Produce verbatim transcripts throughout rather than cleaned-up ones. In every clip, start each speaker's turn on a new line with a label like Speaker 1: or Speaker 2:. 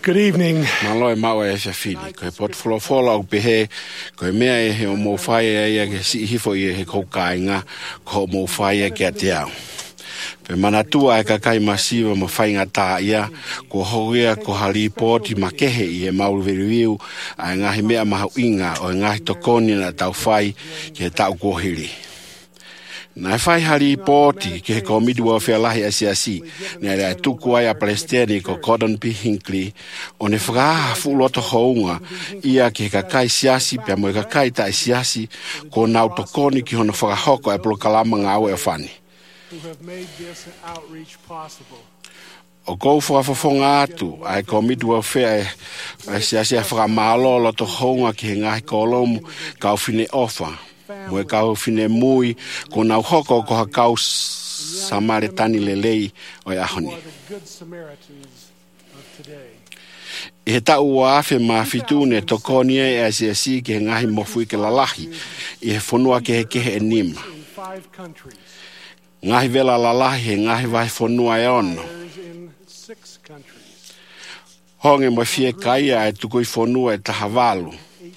Speaker 1: Good evening.
Speaker 2: Maloi maua e whiawhiri, ko he potwholofola au pehe, ko he mea e he o mō whai e ia ke si hifo i e he koukainga, ko mō whai e kia te au. Pe manatua e kakai masiwa ma whainga tā ia, ko horia ko haripoti ma kehe i he mauru veriwiu, a ngahi mea maha inga o ngahi tokoni na tau whai ki he tau kohiri. Na whai haripoti ki he komiti welfare lahi asiasi, ne rea tuku ai a Palestini ko Gordon P. Hinckley, o ne whakaha fuloto hounga ia ki he kakai siasi, pia mo e kakai tai siasi, ko nau tokoni ki hono whakahoko e polokalama ngā au e whani.
Speaker 1: Who have made this outreach possible.
Speaker 2: O kou whakawhawhonga atu, ai komiti welfare e siasi e whakamalo lo to hounga ki he ngahi kolomu kau whine ofa. Mo e kau whine mui, ko nau hoko ko ha kau Samaritani lelei o e ahoni. I he tau ua awhi ma whitune tokoni e a siasi ki he ngahi mofui ke lalahi, i he whonua ke he kehe e nima. Ngahi vela lalahi he ngahi vai whonua e ono. Honge mo fie kaia e tukui whonua e tahavalu.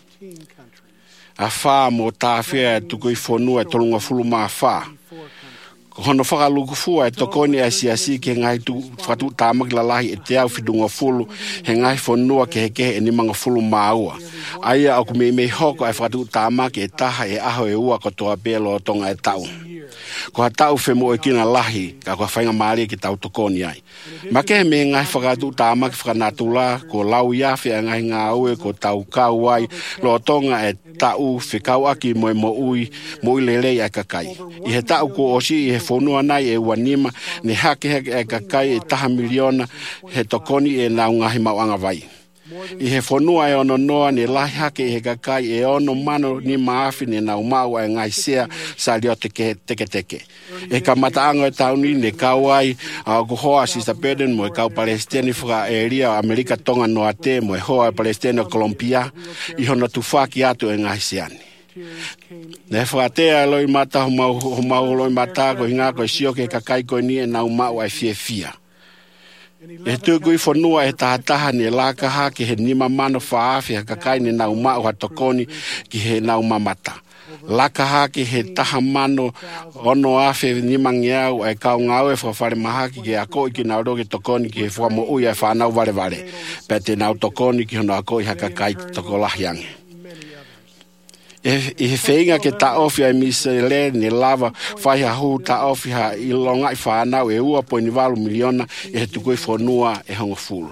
Speaker 2: A whā mo tāwhia e tukui whonua e tolunga fulu mā whā. Ko hono whakalukufua e tokoni e siasi ke ngai tu whatu tāmaki lalahi e te au whidunga fulu he ngai whonua ke he kehe e nimanga fulu mā ua. Aia au kumei mei hoko e whatu tāmaki e taha e aho e ua ko toa pēlo o tonga e tau. Ko ha tau whemo e kina lahi ka kua whainga maari ki tau tokoni ai. Ma kehe me ngai whakatu tāmaki whakanatula ko lau iawhi a ngai ngā ue ko tau kau ai lo tonga e tau whikau aki mo e mo ui mo i lelei e kakai. I he tau ko osi i he whonua nai e wanima ne hake hake e kakai e taha miliona he tokoni e nau ngahi mauanga vai. I he whonua e ono noa ne lahi hake i he kakai e ono mano ni maafi ne nau mau e ngai sea sa lio teke teke teke. E ka mataango e tauni ne kau ai a kuhoa Sister Burden mo e kau Palestini whaka e ria Amerika tonga noa te mo e hoa e Palestini o Colombia i hono tufaki atu e ngai seani. Ne whakatea e loi mata ho mau loi mata ko hinga ko e sio ke kakai ko ni e nau mau ai fie fia. E tuku i whanua e tahataha ni e lakaha ki he nima mano whaafi ha kakai ni nau mau ha tokoni ki he nau mamata. Lakaha ki he taha mano ono afe nima ngiau e kau ngau e whawhare mahaki ki ako i ki nau roki tokoni ki he whamo ui e whanau vare vare. Pe te nau tokoni ki hono ako i ha kakai tokolahiange. I he whainga ke ta ofi ai misa le ni lava whai ha hu ta ofi ha i longa i whanau e ua po ni walu miliona i he tukui whanua e hongo fulu.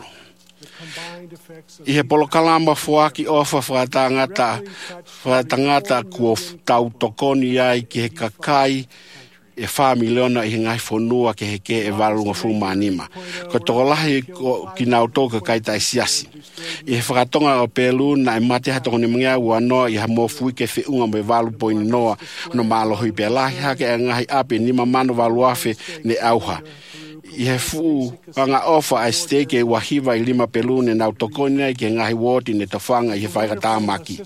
Speaker 2: I he polokalamba fuaki ofa whaatangata whaatangata kua tau tokoni ai ki he kakai e wha miliona i he ngai whanua ke he ke e walunga fulu manima. Ko tokolahi ki nau toka kai tai siasi. I he whakatonga o Pelu na e mate hatoko ni mga ua noa i ha mōfui ke whiunga mo e walu poini noa no mālohi pe lahi hake e ngahi api nima mano walu afe ne auha. I he fuu anga ofa a steke wahiva i lima Pelu ne nau tokoni ai ke ngahi woti ne tawhanga i he whaikatāmaki.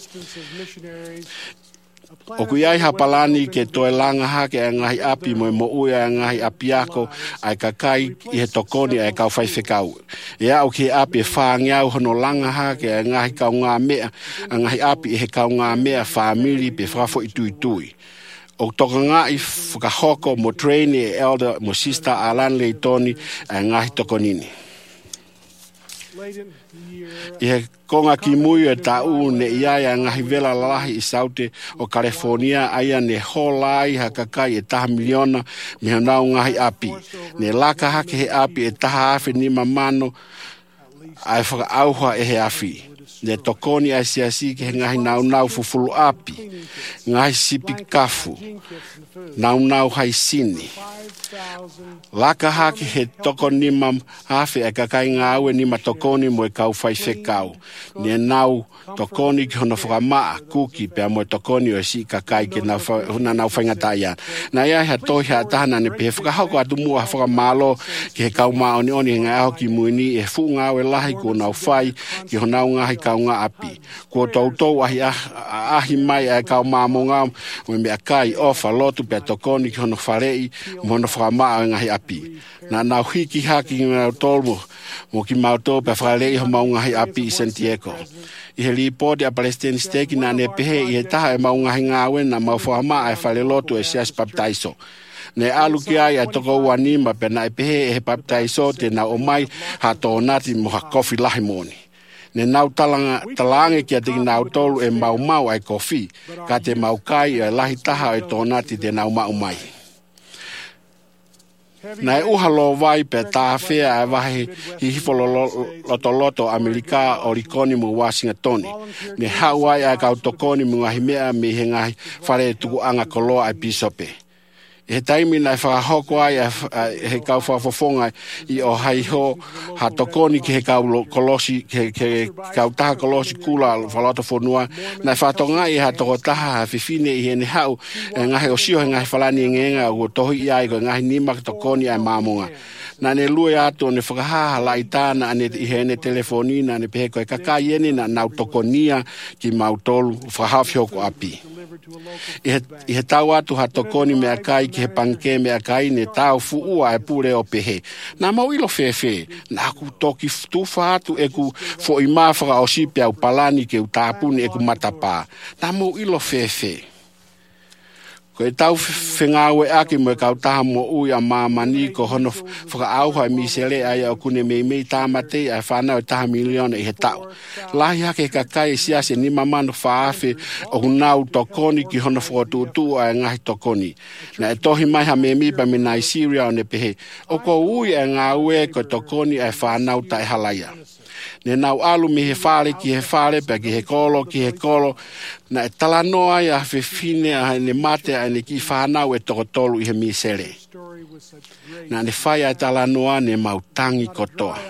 Speaker 2: O kui ai hapalani ke toe langa hake a ngahi api mo e mo ue a ngahi apiako ai kakai i he tokoni ai kau whai whekau. E au ki api e whaangiau hono langa hake a ngahi kau ngā mea, a ngahi api e he kau ngā mea whaamiri pe whafo i tui tui. O toka ngā i whakahoko mo traini e elder mo Sister Alan Leitoni a ngahi tokonini. I he konga ki mui e tau ne iaia ngahi vela lahi i saute o California aia ne holai ha kakai e taha miliona me hanau ngahi api. Ne laka hake he api e taha afi ni mamano ai whaka auha e he afi. Ne tokoni ai siasi ke he ngahi nau nau fufulu api, ngahi sipi kafu, nau nau hai sini. Laka haki he toko nima hafe e kakai ngā aue nima tokoni mo e kau whai whekau. Ne nau tokoni ki hono whakamaa kuki pia mo e tokoni o e si kakai ke huna nau whaingataian. Na ia hea tohi hea tahana ne pe whakahoko atu mua whakamalo ki he kau maa oni oni ngā aho ki muini e fu ngā aue lahi ko nau whai ki honau ngahi kaunga api. Ko tautou ahi, ahi mai e kau mamonga mo mea kai ofa lotu pe tokoni ki hono wharei mo hono whakamaa ngahi api. Na nau hiki haki ngā tolmo mo ki mauto pe wharei ho maungahi api i Santiago. I he ripoti a Palestine Steki na ne pehe i he taha e maungahi ngāwe na mau whakamaa e whare lotu e sias baptaiso. Ne alu ki ai e toko uanima pe na e pehe e he baptaiso te na o mai ha tō nati mo ha kofi lahi moni. Ne nau talanga, talange kia te nau tolu e mau mau ai kofi, ka te mau kai e lahi taha e tō nati te nau mau mai. Nai uhalo vai pe tāwhea e wahi hi hifolo loto loto Amerika o rikoni mu Washingtoni. Ne hauai ai kau tokoni mu ngahi mea mi he ngahi whare tuku anga koloa ai pisope. He taimi nai whakahoko ai he kau whafofonga i o haiho ha tokoni ki he kau kolosi, ke, ke kau taha kolosi kula whaloto whonua. Nai whatonga i ha toko taha ha whiwhine i he ne hau e ngahi o sio he ngahi whalani e ngenga o tohi i ai ko ngahi nima tokoni ai mamonga. Na ne lue ato ne whakahaha lai tāna ane i he ne telefonina ne pehe koe kakai ene na nau tokonia ki mautolu whahawhioko api. I he, I he tau atu ha tokoni mea kai ki he panke mea kai ne tau fuua e pure o pehe. Nā mau ilo whewhe, nā ku toki tuwha atu e ku fo i mawhaka o sipi au palani ke u tāpuni e ku matapā. Nā mau ilo whewhe. Ko e tau whengawe aki mo e kau taha mo ui a mamani ko hono whakaauha e misele ai au kune mei mei tāmate ai whanau e taha miliona i he tau. Lahi hake ka kai siase ni mamano whaafe o hunau tokoni ki hono whakatutu ai ngahi tokoni. Na e tohi mai ha me mipa me Nigeria o ne pehe. O ko ui e ngā ue ko tokoni ai whanau tai halaia. Ne nau alu mi he whare ki he whare pe ki he kolo ki he kolo. Na e talanoa i a whiwhine a ne mate a ne ki whanau e toko tolu i he misere. Na ne whai a talanoa ne mautangi kotoa.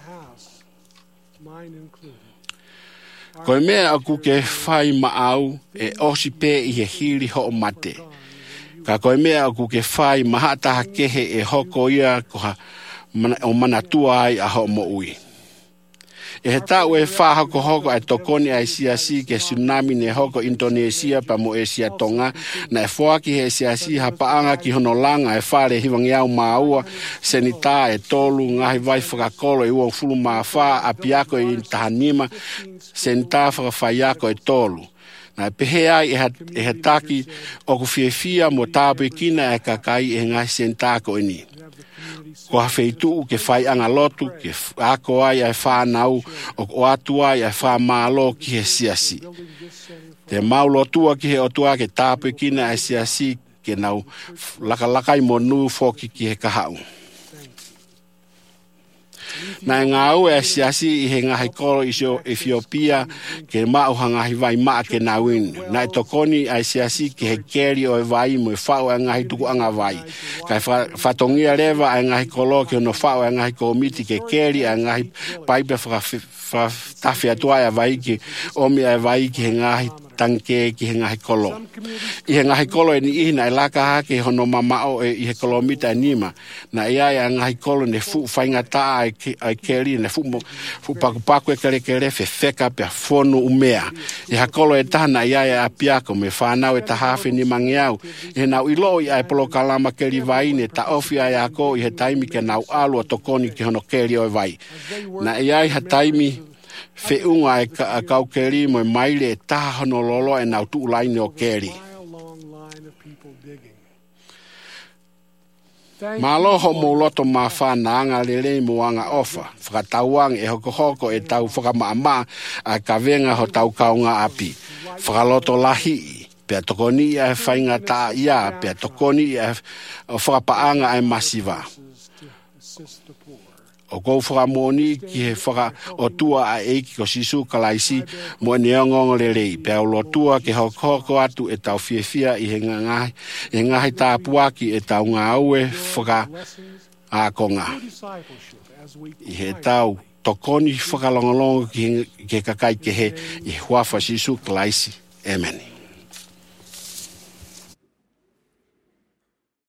Speaker 2: Koe mea aku ke whai maau e osi pe i he hiri ho o mate. Ka koe mea aku ke whai mahataha kehe e hoko ia koha o manatua ai a ho mo ui. E he tau e whahako hoko ai tokoni ai siasi ke tsunami ne hoko Indonesia pa mo e sia tonga na e whoaki he siasi ha paanga ki hono langa e whare hiwangi au maua senita e tolu ngahi vai whakakolo e ua fulu maa wha apiako e tahanima senita whakawhaiako e tolu. Na pehe ai e he taki o ku whiewhia mo tāpu i kina e kakai e ngahi sentako e ni. Ko hawheitu ke whai anga lotu, ke ako ai ai whanau, o o atu ai ai whamalo ki he siasi. Te mau lotua ki he otua ke tāpu kina ai siasi, ke nau lakalakai mo nu foki ki he kahau. Na ngā au e siasi i he ngahi kolo i Ethiopia ke mau hangahi vai maa ke nā winu. Na e tokoni ai siasi ki he keri o e vai mo e whau e ngahi tuku anga vai. Kai whatongia rewa e ngahi kolo ke ono whau e ngahi komiti ke keri e ngahi paipe whakatawhi atua e vai ki omi e vai ki he ngahi tanke ki he ngahi kolo. I he ngahi kolo e ni ihina e laka hake hono mamao e i he kolomita e nima. Na ia e ngahi kolo ne fu whainga taa e ai keri ne fu fu paku paku e kere kere fe feka pe fono umea. I ha kolo e tahana ia e apiako me whanau e tahafe ni mangiau. I he nau ilo i ai polo kalama keri vai ne ta ofi ai ako i he taimi ke nau alu a tokoni ki hono keri o e vai. Na ia i ha taimi fe unga e ka, kau keri mo maile e taha hono lolo e nau tu ulaini o keri. Maloho mo loto ma whananga lele mo anga ofa. Whakatauang e hoko hoko e tau whakamaama a kawenga ho tau kaunga api. Whakaloto lahi pia tokoni e whainga taa ia pia tokoni e whakapaanga e masiva. O kou whakamoni ki he whaka o tua a eiki ko sisu kalaisi mo neongongo lelei. Pea o lotua ke hoko hoko atu e tau whiewhia i he ngahi, e ngahi tāpuaki e tau ngā aue whaka ākonga. I he tau tokoni whakalongolongo ki he kakai ke he i huafa sisu kalaisi. Amen.